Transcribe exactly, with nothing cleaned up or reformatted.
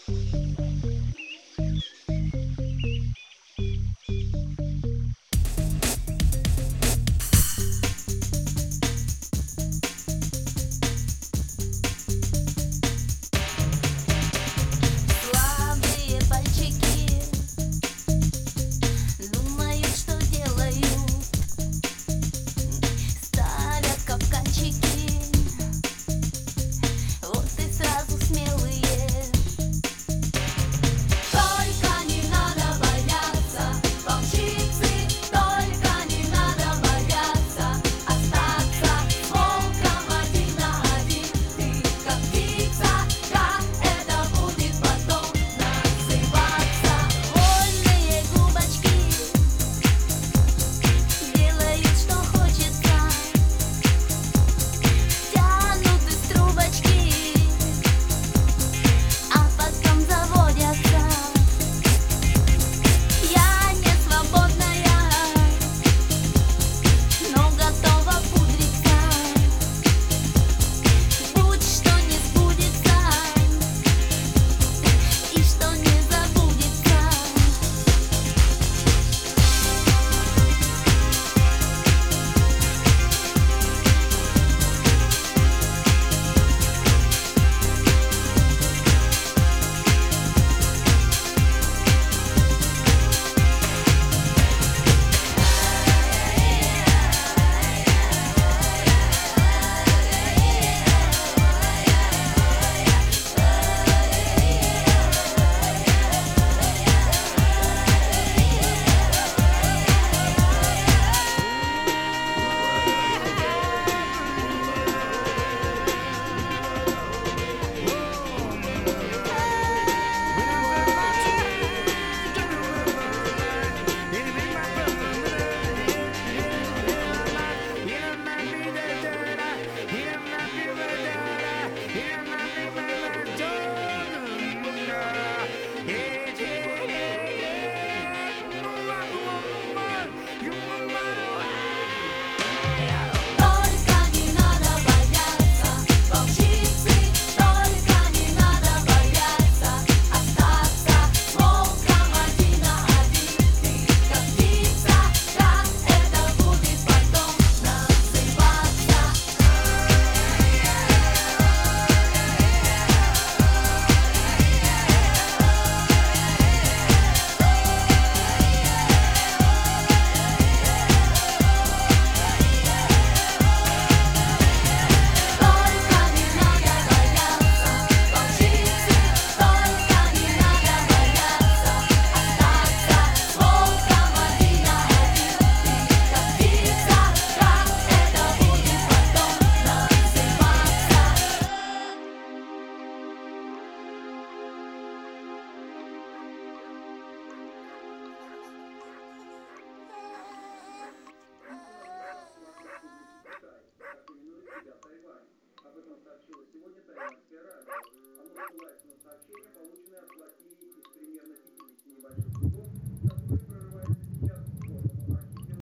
Слабые пальчики думают, что делают, ставят капканчики, вот и сразу смелые. Только не надо бояться волчицы, только не надо бояться остаться с волком один на один. Ты как птица, как это будет потом называться. Вольные губочки делают, что хочется, тянут из трубочки, а потом заводятся. Я не свободная, но готова пудриться. Будь что не сбудется и что не забудется. Только не надо бояться волчицы, только не надо бояться остаться с волком один на один. Ты как птица, как это будет потом называться. Только не надо бояться волчицы, только не надо бояться остаться с волком один на один. Ты как птица, как это будет потом называться. Об этом сообщила сегодня тайваньское радио. Оно ссылается на сообщение, полученное